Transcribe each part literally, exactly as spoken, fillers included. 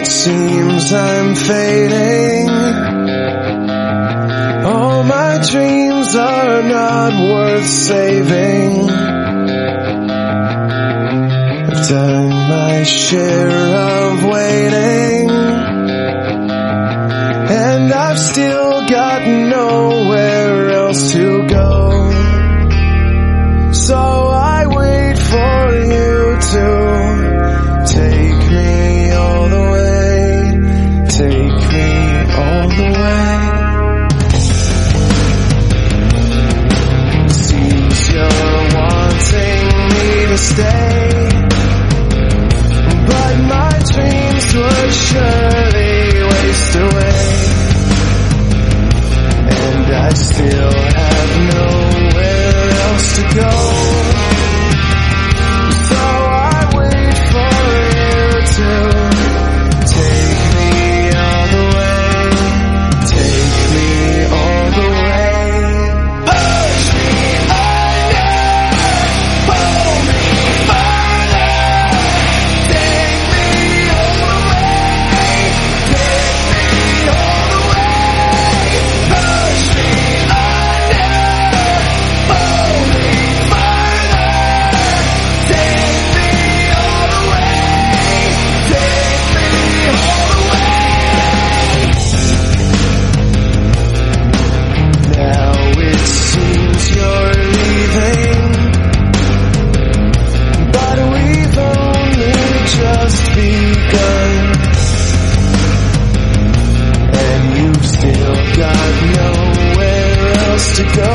seems I'm fading. All my dreams are not worth saving. I've done my share of waiting, and I've still got nowhere else to go. So I wait for you to take me all the way, take me all the way. Seems you're wanting me to stay, but my dreams would surely waste away, and I still have nowhere else to go. So I wait for you to take me all the way, take me all the way. Push me under, pull me further, take me all the way, take me all the way. Push me under, pull me further, take me all the way, take me all the way. Now it seems you're leaving, but we've only just begun, and you've still got nowhere else to go.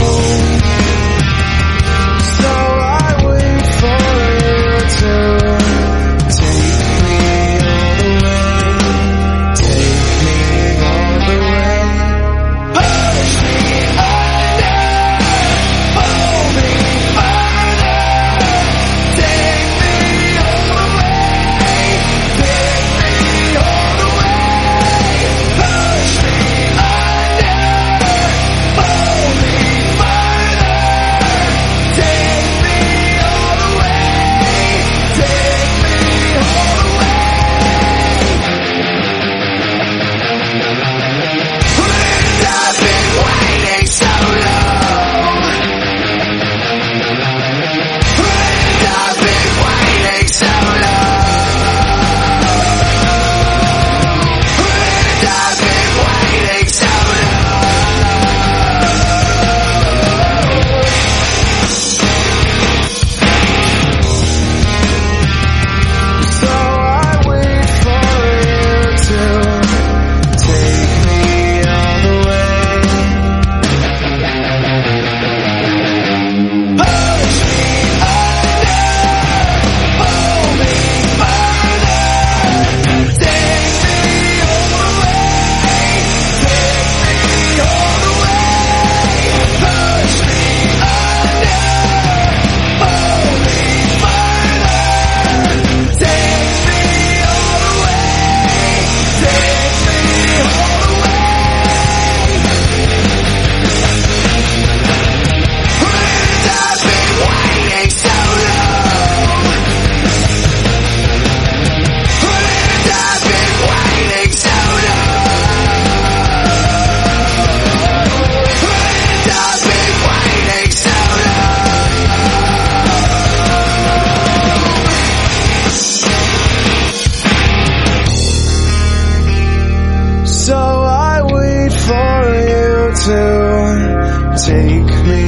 So I wait for you to take me all the way, take me all the way. Push me under, pull me further, take me all the way, take me all the way. Push me under, pull me further, take me all the way, take me all the way. And I've been waiting so long, and I've been waiting so long, and I've been waiting so long. So I wait for you to take me all the way. Push me under, pull me further, take me all the way, take me all the way. Push me under, pull me further, take me all the way, take me all the way. And I've been waiting so long, and I've been waiting so long, and I've been waiting so long. So I wait for you to take me